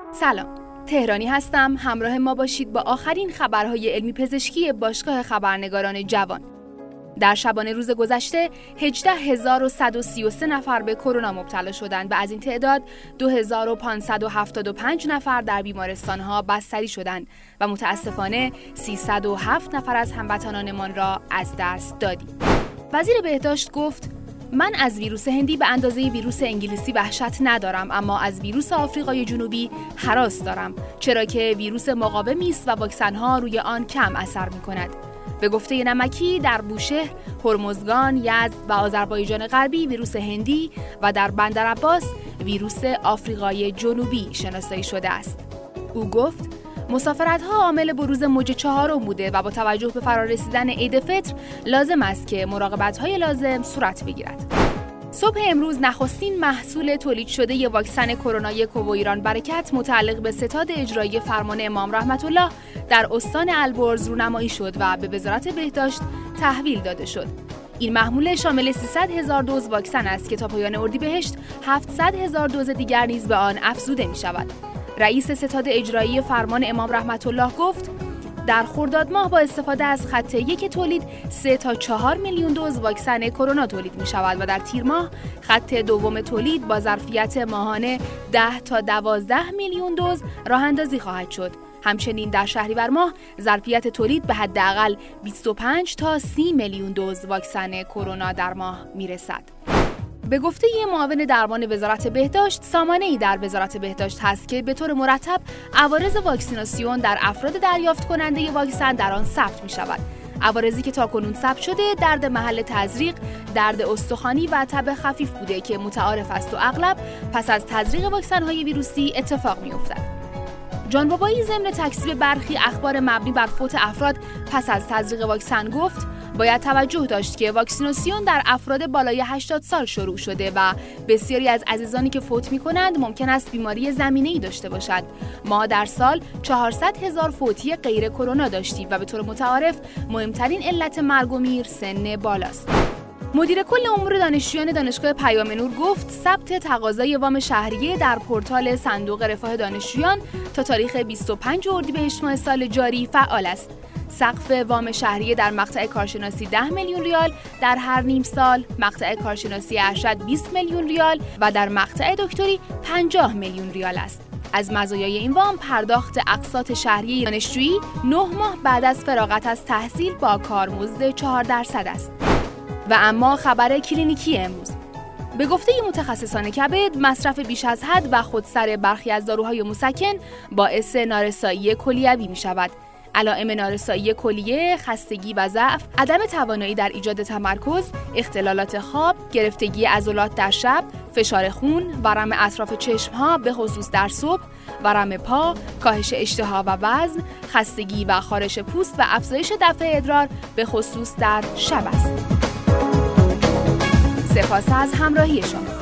سلام، تهرانی هستم. همراه ما باشید با آخرین خبرهای علمی پزشکی باشگاه خبرنگاران جوان. در شبانه روز گذشته 18133 نفر به کرونا مبتلا شدند و از این تعداد 2575 نفر در بیمارستان‌ها بستری شدند و متاسفانه 307 نفر از هموطنانمان را از دست دادیم. وزیر بهداشت گفت: من از ویروس هندی به اندازه ویروس انگلیسی وحشت ندارم، اما از ویروس آفریقای جنوبی هراس دارم، چرا که ویروس مقاومی است و واکسن‌ها روی آن کم اثر می‌کند. به گفته نمکی، در بوشهر، هرمزگان، یزد و آذربایجان غربی ویروس هندی و در بندرعباس ویروس آفریقای جنوبی شناسایی شده است. او گفت: مسافرت‌ها عامل بروز موج چهارم بوده و با توجه به فرارسیدن عید فطر لازم است که مراقبت‌های لازم صورت بگیرد. صبح امروز نخستین محصول تولید شده واکسن کرونای کوویران برکت متعلق به ستاد اجرایی فرمان امام رحمت الله در استان البرز رونمایی شد و به وزارت بهداشت تحویل داده شد. این محموله شامل 300,000 دوز واکسن است که تا پایان اردیبهشت 700,000 دوز دیگر نیز به آن افزوده می شود. رئیس ستاد اجرایی فرمان امام رحمت الله گفت: در خرداد ماه با استفاده از خط 1 تولید 3 تا 4 میلیون دوز واکسن کرونا تولید می شود و در تیر ماه خط دوم تولید با ظرفیت ماهانه 10 تا 12 میلیون دوز راه اندازی خواهد شد. همچنین در شهریور ماه ظرفیت تولید به حداقل 25 تا 30 میلیون دوز واکسن کرونا در ماه می رسد. به گفته معاون درمان وزارت بهداشت، سامانه‌ای در وزارت بهداشت هست که به طور مرتب عوارض واکسیناسیون در افراد دریافت کننده واکسن در آن ثبت می شود. عوارضی که تاکنون ثبت شده درد محل تزریق، درد استخوانی و تب خفیف بوده که متعارف است و اغلب پس از تزریق واکسن‌های ویروسی اتفاق می‌افتد. جانبابایی ضمن تکذیب برخی اخبار مبنی بر فوت افراد پس از تزریق واکسن گفت: باید توجه داشت که واکسیناسیون در افراد بالای 80 سال شروع شده و بسیاری از عزیزانی که فوت می‌کنند ممکن است بیماری زمینه‌ای داشته باشد. ما در سال 400,000 فوتی غیر کرونا داشتیم و به طور متعارف مهمترین علت مرگ و میر سن بالاست. مدیر کل امور دانشجویان دانشگاه پیام نور گفت: ثبت تقاضای وام شهریه در پورتال صندوق رفاه دانشجویان تا تاریخ 25 اردیبهشت ماه سال جاری فعال است. سقف وام شهریه در مقطع کارشناسی 10 میلیون ریال در هر نیم سال، مقطع کارشناسی ارشد 20 میلیون ریال و در مقطع دکتری 50 میلیون ریال است. از مزایای این وام پرداخت اقساط شهریه دانشجویی 9 ماه بعد از فراغت از تحصیل با کارمزد 4% است. و اما خبر کلینیکی امروز. به گفته متخصصان کبد، مصرف بیش از حد و خودسر برخی از داروهای مسکن باعث نارسایی کلیوی می شود. علائم نارسایی کلیه، خستگی و ضعف، عدم توانایی در ایجاد تمرکز، اختلالات خواب، گرفتگی عضلات در شب، فشار خون، ورم اطراف چشمها به خصوص در صبح، ورم پا، کاهش اشتها و وزن، خستگی و خارش پوست و افزایش دفع ادرار به خصوص در شب است. سپاس از همراهی شما.